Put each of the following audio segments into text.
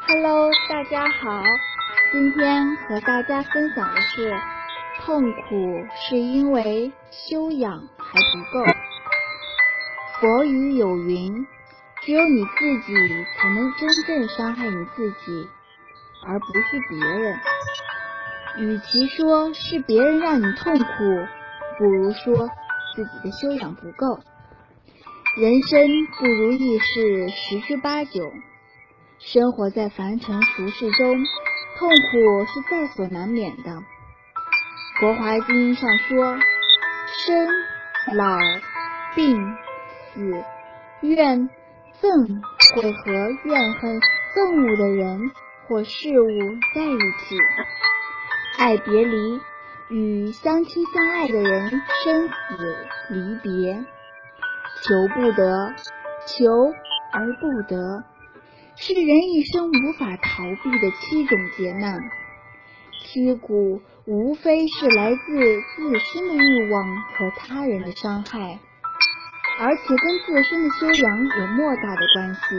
Hello， 大家好，今天和大家分享的是，痛苦是因为修养还不够。佛语有云，只有你自己才能真正伤害你自己，而不是别人。与其说是别人让你痛苦，不如说自己的修养不够。人生不如意事十之八九，生活在凡尘俗世中，痛苦是在所难免的。国华经上说，生、老、病、死、怨、憎会和怨恨、憎恶的人或事物在一起。爱别离，与相亲相爱的人生死离别。求不得，求而不得，是人一生无法逃避的7种劫难。凄苦无非是来自自身的欲望和他人的伤害，而且跟自身的修养有莫大的关系。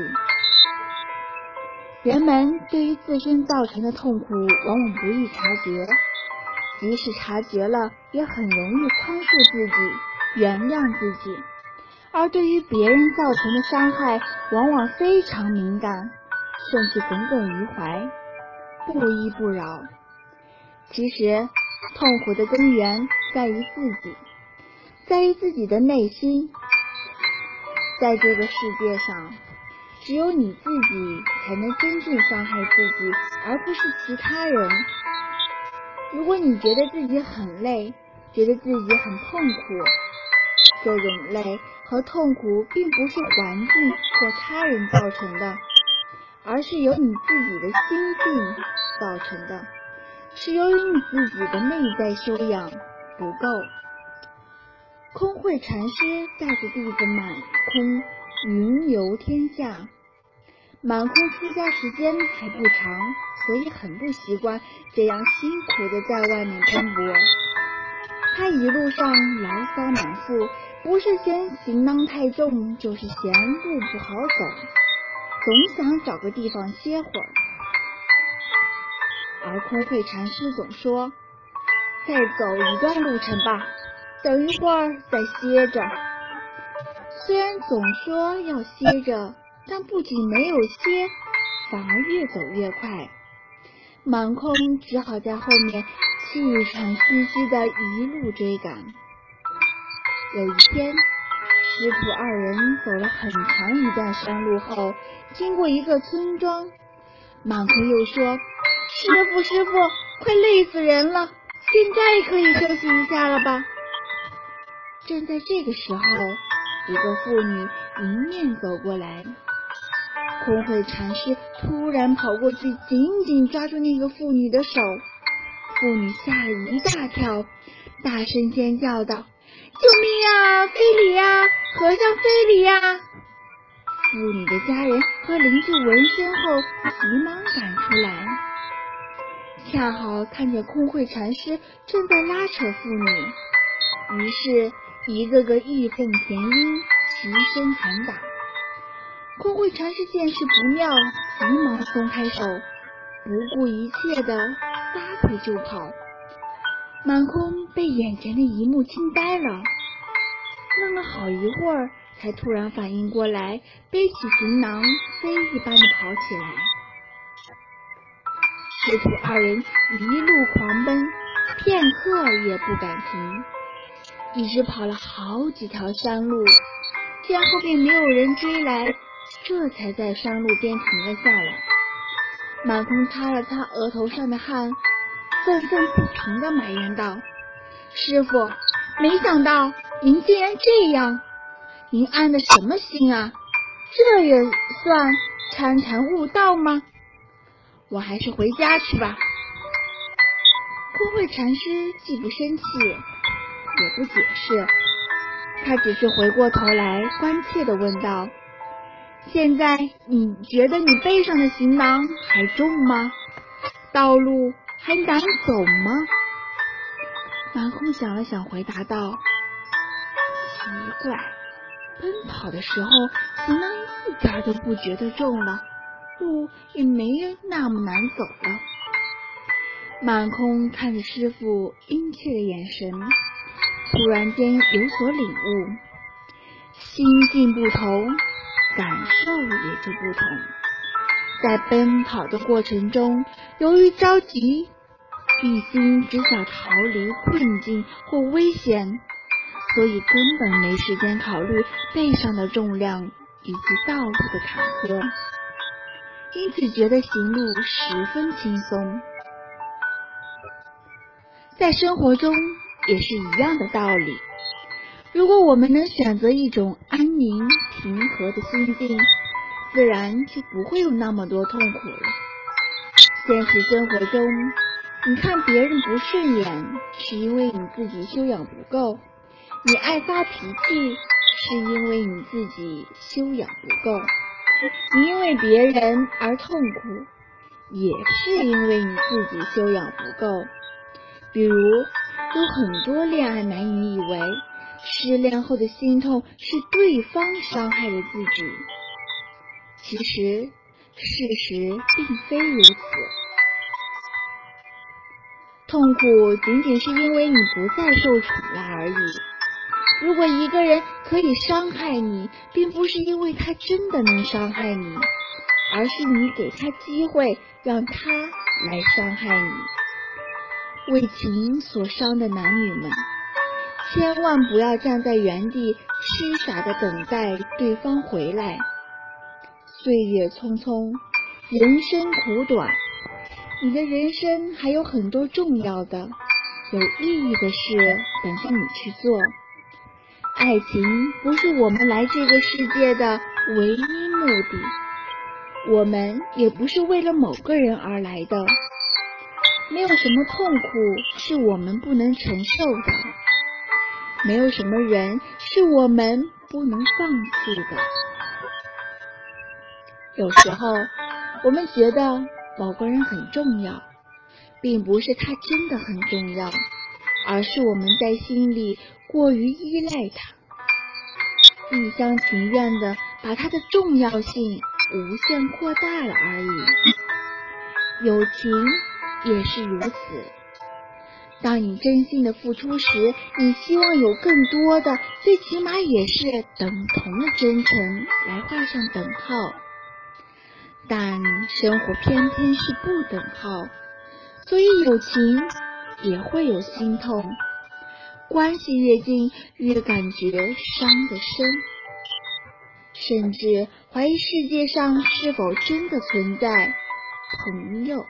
人们对于自身造成的痛苦往往不易察觉，即使察觉了，也很容易宽恕自己，原谅自己。而对于别人造成的伤害，往往非常敏感，甚至耿耿于怀，不依不饶。其实，痛苦的根源在于自己，在于自己的内心。在这个世界上，只有你自己才能真正伤害自己，而不是其他人。如果你觉得自己很累，觉得自己很痛苦，这种累和痛苦并不是环境或他人造成的，而是由你自己的心境造成的，是由于你自己的内在修养不够。空慧禅师带着弟子满空云游天下。满空出家时间还不长，所以很不习惯这样辛苦的在外面奔波。他一路上牢骚满腹，不是嫌行囊太重，就是嫌路不好走，总想找个地方歇会儿。而空慧禅师总说，再走一段路程吧，等一会儿再歇着。虽然总说要歇着，但不仅没有歇，反而越走越快。满空只好在后面气喘吁吁的一路追赶。有一天，师徒2人走了很长一段山路后，经过一个村庄，满空又说，师傅，快累死人了，现在可以休息一下了吧？正在这个时候，一个妇女迎面走过来。空慧禅师突然跑过去，紧紧抓住那个妇女的手。妇女吓了一大跳，大声尖叫道，救命啊，非礼呀，和尚非礼呀！妇女的家人和邻居闻声后急忙赶出来，恰好看见空慧禅师正在拉扯妇女，于是一个个义愤填膺，齐声拳打。空慧禅师见势不妙，急忙松开手，不顾一切的撒腿就跑。满空被眼前的一幕惊呆了，愣了好一会儿，才突然反应过来，背起行囊，飞一般的跑起来。师徒2人一路狂奔，片刻也不敢停，一直跑了好几条山路，见后面没有人追来，这才在山路边停了下来。满空擦了擦额头上的汗，愤愤不平地埋怨道，师傅，没想到您竟然这样，您安的什么心啊？这也算参禅悟道吗？我还是回家去吧。空慧禅师既不生气，也不解释，他只是回过头来关切地问道，现在你觉得你背上的行囊还重吗？道路还难走吗？满空想了想，回答道，奇怪，奔跑的时候行囊一点都不觉得重了， 路也没那么难走了。满空看着师傅殷切的眼神，突然间有所领悟，心境不同，感受也就不同。在奔跑的过程中，由于着急，一心只想逃离困境或危险，所以根本没时间考虑背上的重量以及道路的坎坷，因此觉得行路十分轻松。在生活中也是一样的道理，如果我们能选择一种安宁平和的心境，自然就不会有那么多痛苦了。现实生活中，你看别人不顺眼，是因为你自己修养不够；你爱发脾气，是因为你自己修养不够；你因为别人而痛苦，也是因为你自己修养不够。比如，有很多恋爱男女以为失恋后的心痛是对方伤害了自己，其实事实并非如此。痛苦仅仅是因为你不再受宠爱而已。如果一个人可以伤害你，并不是因为他真的能伤害你，而是你给他机会让他来伤害你。为情所伤的男女们，千万不要站在原地痴傻地等待对方回来。岁月匆匆，人生苦短，你的人生还有很多重要的、有意义的事等着你去做。爱情不是我们来这个世界的唯一目的，我们也不是为了某个人而来的。没有什么痛苦是我们不能承受的，没有什么人是我们不能放弃的。有时候我们觉得某个人很重要，并不是他真的很重要，而是我们在心里过于依赖他，一厢情愿地把他的重要性无限扩大了而已。友情也是如此，当你真心的付出时，你希望有更多的，最起码也是等同的真诚来画上等号。但生活偏偏是不等号，所以友情也会有心痛，关系越近越感觉伤得深，甚至怀疑世界上是否真的存在朋友。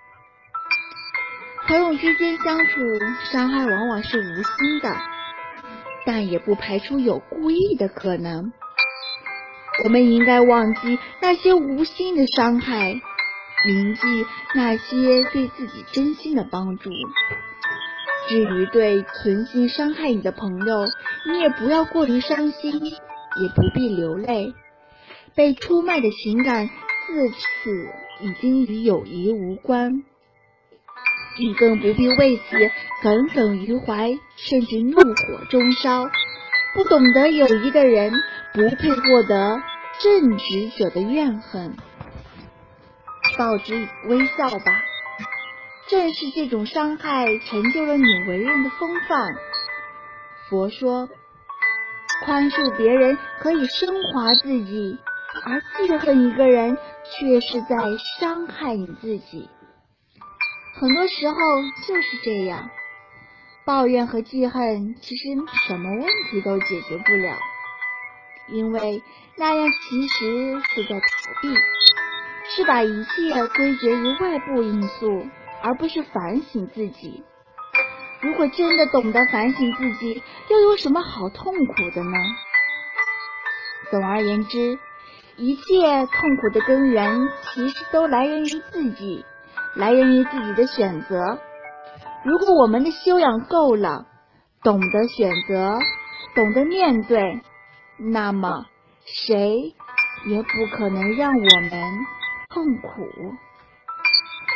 朋友之间相处，伤害往往是无心的，但也不排除有故意的可能。我们应该忘记那些无心的伤害，铭记那些对自己真心的帮助。至于对存心伤害你的朋友，你也不要过于伤心，也不必流泪。被出卖的情感自此已经与友谊无关，你更不必为此耿耿于怀，甚至怒火中烧。不懂得友谊的人，不配获得正直者的怨恨。报之以微笑吧，正是这种伤害成就了你为人的风范。佛说，宽恕别人可以升华自己，而记恨一个人却是在伤害你自己。很多时候就是这样，抱怨和记恨其实什么问题都解决不了，因为那样其实是在逃避，是把一切归结于外部因素，而不是反省自己。如果真的懂得反省自己，又有什么好痛苦的呢？总而言之，一切痛苦的根源其实都来源于自己，来源于自己的选择。如果我们的修养够了，懂得选择，懂得面对，那么谁也不可能让我们痛苦。